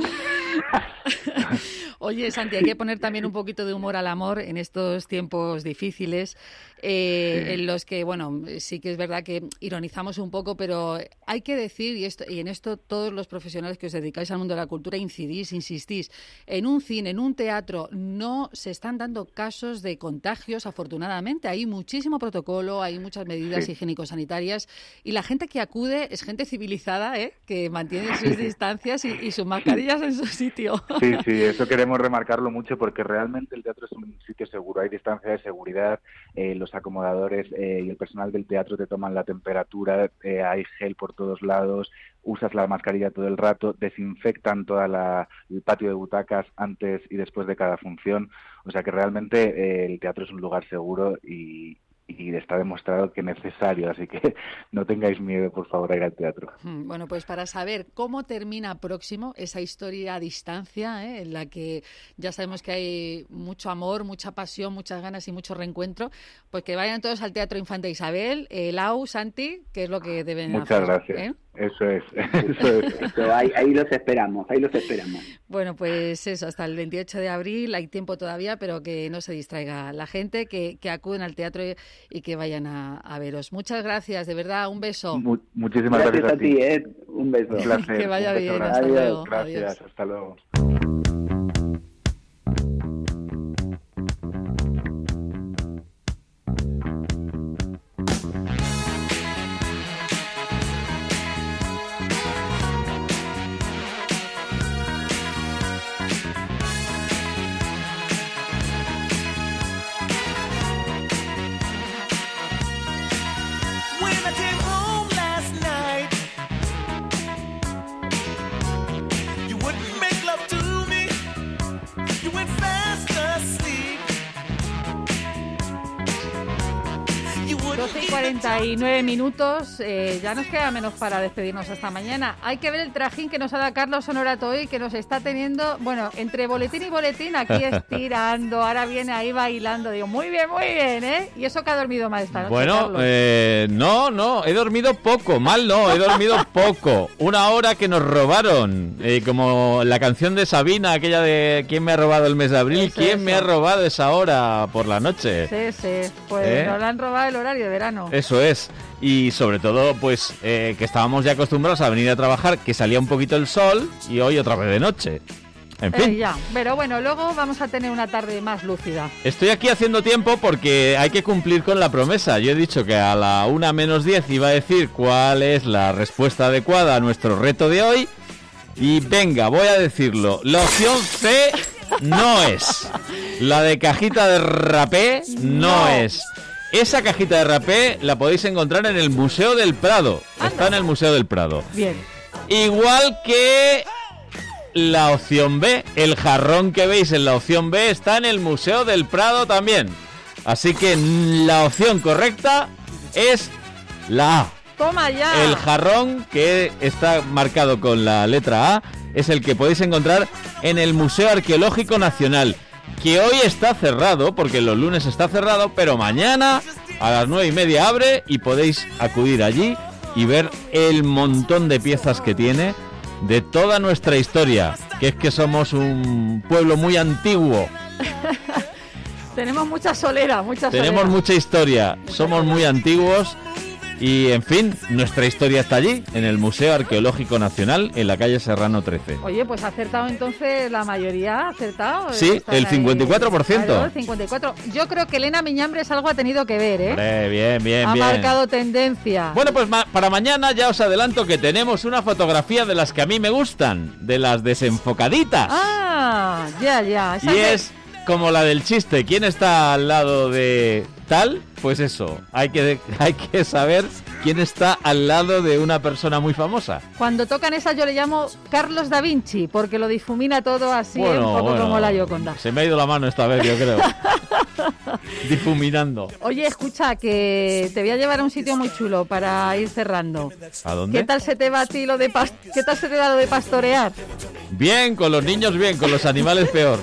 Oye, Santi, hay que poner también un poquito de humor al amor en estos tiempos difíciles, en los que, bueno, sí que es verdad que ironizamos un poco, pero hay que decir, y en esto todos los profesionales que os dedicáis al mundo de la cultura insistís, en un cine, en un teatro, no se están dando casos de contagios, afortunadamente. Hay muchísimo protocolo, hay muchas medidas higiénico-sanitarias, y la gente que acude es gente civilizada, que mantiene sus distancias y sus mascarillas en su sitio. Sí, eso queremos remarcarlo mucho, porque realmente el teatro es un sitio seguro, hay distancia de seguridad, los acomodadores y el personal del teatro te toman la temperatura, hay gel por todos lados, usas la mascarilla todo el rato, desinfectan toda el patio de butacas antes y después de cada función, o sea que realmente el teatro es un lugar seguro y está demostrado que es necesario, así que no tengáis miedo, por favor, a ir al teatro. Bueno, pues para saber cómo termina Próximo, esa historia a distancia, en la que ya sabemos que hay mucho amor, mucha pasión, muchas ganas y mucho reencuentro, pues que vayan todos al Teatro Infanta Isabel. Lau, Santi, que es lo que deben hacer. Muchas gracias. Eso es. Ahí los esperamos. Bueno, pues eso, hasta el 28 de abril hay tiempo todavía, pero que no se distraiga la gente, que acuden al teatro y que vayan a veros. Muchas gracias, de verdad, un beso. Muchísimas gracias a ti. Un beso. Un placer. Que vaya bien, hasta Adiós. luego. Gracias, Adiós. hasta luego. Doce y 49 minutos, ya nos queda menos para despedirnos hasta mañana. Hay que ver el trajín que nos ha dado Carlos Honorato hoy, que nos está teniendo, bueno, entre boletín y boletín, aquí estirando, ahora viene ahí bailando. Digo, muy bien, ¿Y eso que ha dormido mal esta noche, Bueno, Carlos? no, he dormido poco, he dormido poco. Una hora que nos robaron, como la canción de Sabina, aquella de ¿quién me ha robado el mes de abril? ¿Quién me ha robado esa hora por la noche? Sí, pues nos han robado el horario de verano. Eso es, y sobre todo pues que estábamos ya acostumbrados a venir a trabajar, que salía un poquito el sol y hoy otra vez de noche. En fin. Ya, pero bueno, luego vamos a tener una tarde más lúcida. Estoy aquí haciendo tiempo porque hay que cumplir con la promesa. Yo he dicho que a la 1:10 iba a decir cuál es la respuesta adecuada a nuestro reto de hoy. Y venga, voy a decirlo. La opción C no es. La de cajita de rapé no es. Esa cajita de rapé la podéis encontrar en el Museo del Prado. Está en el Museo del Prado. Bien. Igual que la opción B. El jarrón que veis en la opción B está en el Museo del Prado también. Así que la opción correcta es la A. ¡Toma ya! El jarrón, que está marcado con la letra A, es el que podéis encontrar en el Museo Arqueológico Nacional, que hoy está cerrado, porque los lunes está cerrado, pero mañana a las 9:30 abre y podéis acudir allí y ver el montón de piezas que tiene de toda nuestra historia, que es que somos un pueblo muy antiguo. Tenemos mucha solera, Tenemos mucha historia, somos muy antiguos. Y, en fin, nuestra historia está allí, en el Museo Arqueológico Nacional, en la calle Serrano 13. Oye, pues ha acertado entonces la mayoría, ¿ha acertado? Sí, el 54%. Claro, el 54%. Yo creo que Elena Miñambres algo ha tenido que ver, ¿eh? Bien. Ha marcado tendencia. Bueno, pues para mañana ya os adelanto que tenemos una fotografía de las que a mí me gustan, de las desenfocaditas. Ah, ya. Y es como la del chiste. ¿Quién está al lado de tal, pues eso, hay que saber quién está al lado de una persona muy famosa. Cuando tocan esa yo le llamo Carlos da Vinci, porque lo difumina todo así, un poco como la Gioconda. Se me ha ido la mano esta vez, yo creo. Difuminando. Oye, escucha, que te voy a llevar a un sitio muy chulo para ir cerrando. ¿A dónde? ¿Qué tal se te va a ti lo de pastorear? Bien, con los niños bien, con los animales peor.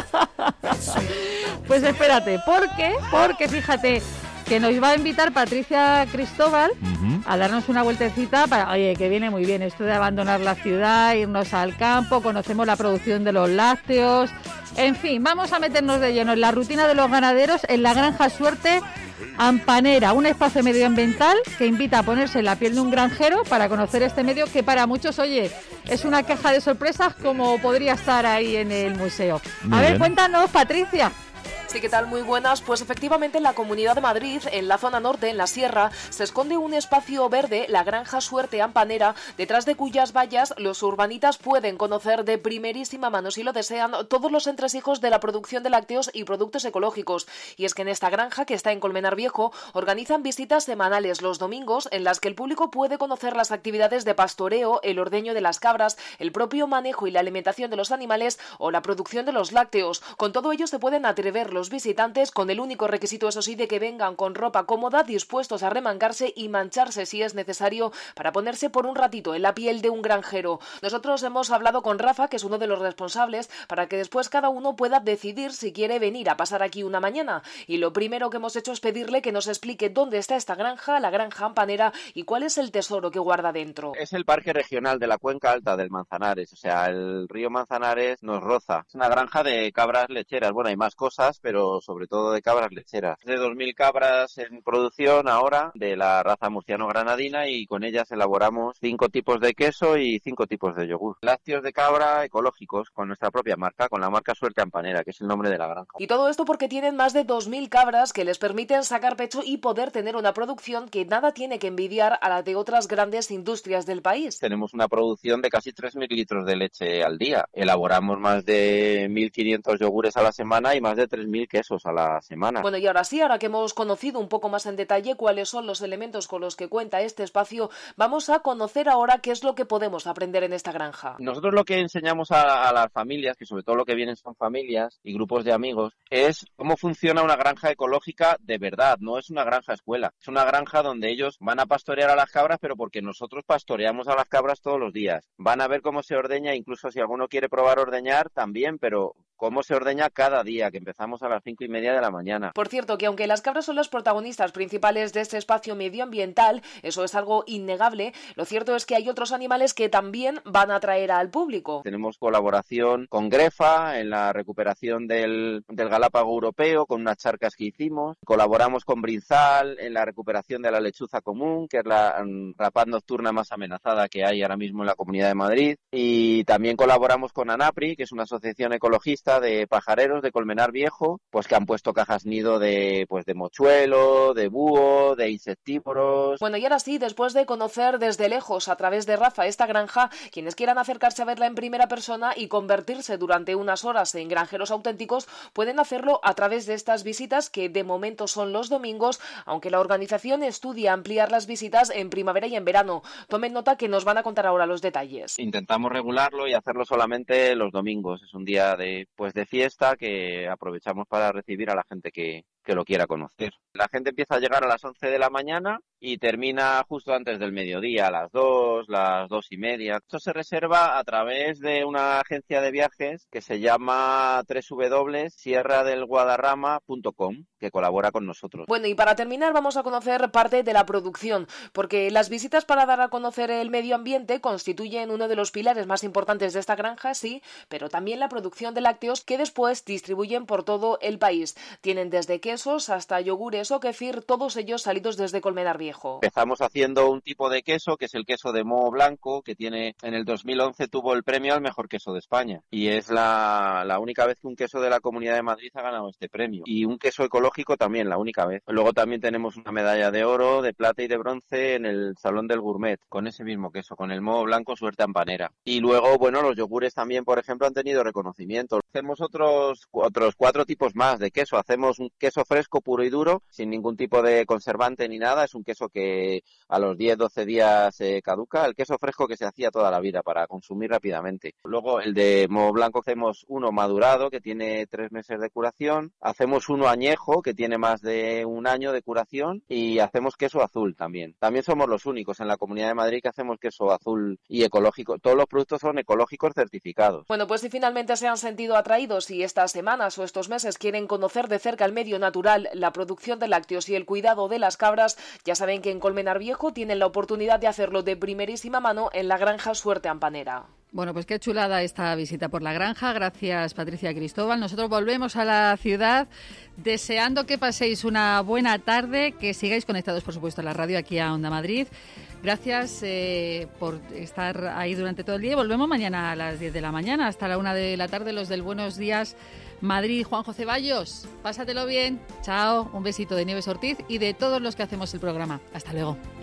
Pues espérate, porque fíjate que nos va a invitar Patricia Cristóbal a darnos una vueltecita para, oye, que viene muy bien esto de abandonar la ciudad, irnos al campo, conocemos la producción de los lácteos, en fin, vamos a meternos de lleno en la rutina de los ganaderos en la Granja Suerte Ampanera, un espacio medioambiental que invita a ponerse en la piel de un granjero para conocer este medio que para muchos, oye, es una caja de sorpresas como podría estar ahí en el museo. A ver, cuéntanos, Patricia. Sí, ¿qué tal? Muy buenas. Pues efectivamente en la Comunidad de Madrid, en la zona norte, en la sierra, se esconde un espacio verde, la Granja Suerte Ampanera, detrás de cuyas vallas los urbanitas pueden conocer de primerísima mano, si lo desean, todos los entresijos de la producción de lácteos y productos ecológicos. Y es que en esta granja, que está en Colmenar Viejo, organizan visitas semanales los domingos en las que el público puede conocer las actividades de pastoreo, el ordeño de las cabras, el propio manejo y la alimentación de los animales o la producción de los lácteos. Con todo ello se pueden atrever los visitantes, con el único requisito, eso sí, de que vengan con ropa cómoda, dispuestos a remangarse y mancharse si es necesario para ponerse por un ratito en la piel de un granjero. Nosotros hemos hablado con Rafa, que es uno de los responsables, para que después cada uno pueda decidir si quiere venir a pasar aquí una mañana. Y lo primero que hemos hecho es pedirle que nos explique dónde está esta granja, la Granja Ampanera, y cuál es el tesoro que guarda dentro. Es el parque regional de la Cuenca Alta del Manzanares, o sea, el río Manzanares nos roza. Es una granja de cabras lecheras, bueno, hay más cosas, pero sobre todo de cabras lecheras. De 2.000 cabras en producción ahora, de la raza murciano-granadina, y con ellas elaboramos 5 tipos de queso y 5 tipos de yogur. Lácteos de cabra ecológicos, con nuestra propia marca, con la marca Suerte Ampanera, que es el nombre de la granja. Y todo esto porque tienen más de 2.000 cabras que les permiten sacar pecho y poder tener una producción que nada tiene que envidiar a la de otras grandes industrias del país. Tenemos una producción de casi 3.000 litros de leche al día. Elaboramos más de 1.500 yogures a la semana y más de 3.000 quesos a la semana. Bueno, y ahora sí, ahora que hemos conocido un poco más en detalle cuáles son los elementos con los que cuenta este espacio, vamos a conocer ahora qué es lo que podemos aprender en esta granja. Nosotros lo que enseñamos a las familias, que sobre todo lo que vienen son familias y grupos de amigos, es cómo funciona una granja ecológica de verdad. No es una granja escuela, es una granja donde ellos van a pastorear a las cabras, pero porque nosotros pastoreamos a las cabras todos los días. Van a ver cómo se ordeña, incluso si alguno quiere probar ordeñar también, pero cómo se ordeña cada día, que empezamos a las 5:30 de la mañana. Por cierto, que aunque las cabras son los protagonistas principales de este espacio medioambiental, eso es algo innegable, lo cierto es que hay otros animales que también van a atraer al público. Tenemos colaboración con Grefa en la recuperación del galápago europeo, con unas charcas que hicimos. Colaboramos con Brinzal en la recuperación de la lechuza común, que es la rapaz nocturna más amenazada que hay ahora mismo en la Comunidad de Madrid. Y también colaboramos con ANAPRI, que es una asociación ecologista de pajareros de Colmenar Viejo, pues que han puesto cajas nido de mochuelo, de búho, de insectívoros. Bueno, y ahora sí, después de conocer desde lejos a través de Rafa esta granja, quienes quieran acercarse a verla en primera persona y convertirse durante unas horas en granjeros auténticos, pueden hacerlo a través de estas visitas que de momento son los domingos, aunque la organización estudia ampliar las visitas en primavera y en verano. Tomen nota que nos van a contar ahora los detalles. Intentamos regularlo y hacerlo solamente los domingos. Es un día de fiesta que aprovechamos para recibir a la gente que lo quiera conocer. La gente empieza a llegar a las 11 de la mañana y termina justo antes del mediodía, a las 2, las 2:30. Esto se reserva a través de una agencia de viajes que se llama www.sierradelguadarrama.com, que colabora con nosotros. Bueno, y para terminar vamos a conocer parte de la producción, porque las visitas para dar a conocer el medio ambiente constituyen uno de los pilares más importantes de esta granja, sí, pero también la producción de lácteos que después distribuyen por todo el país. Tienen desde quesos hasta yogures o kefir, todos ellos salidos desde Colmenar Viejo. Empezamos haciendo un tipo de queso, que es el queso de moho blanco, que tiene, en el 2011 tuvo el premio al mejor queso de España. Y es la única vez que un queso de la Comunidad de Madrid ha ganado este premio. Y un queso ecológico también, la única vez. Luego también tenemos una medalla de oro, de plata y de bronce en el Salón del Gourmet, con ese mismo queso, con el moho blanco Suerte Ampanera. Y luego, bueno, los yogures también, por ejemplo, han tenido reconocimiento. Hacemos otros 4 tipos más de queso. Hacemos un queso queso fresco, puro y duro, sin ningún tipo de conservante ni nada. Es un queso que a los 10-12 días caduca. El queso fresco que se hacía toda la vida para consumir rápidamente. Luego el de moho blanco hacemos uno madurado que tiene 3 meses de curación. Hacemos uno añejo que tiene más de 1 año de curación y hacemos queso azul también. También somos los únicos en la Comunidad de Madrid que hacemos queso azul y ecológico. Todos los productos son ecológicos certificados. Bueno, pues si finalmente se han sentido atraídos y estas semanas o estos meses quieren conocer de cerca el medio natural, la producción de lácteos y el cuidado de las cabras, ya saben que en Colmenar Viejo tienen la oportunidad de hacerlo de primerísima mano en la granja Suerte Ampanera. Bueno, pues qué chulada esta visita por la granja. Gracias, Patricia Cristóbal. Nosotros volvemos a la ciudad deseando que paséis una buena tarde, que sigáis conectados, por supuesto, a la radio aquí a Onda Madrid. Gracias por estar ahí durante todo el día y volvemos mañana a las 10 de la mañana hasta la 1 de la tarde, los del Buenos Días Madrid. Juanjo Ceballos, pásatelo bien. Chao, un besito de Nieves Ortiz y de todos los que hacemos el programa. Hasta luego.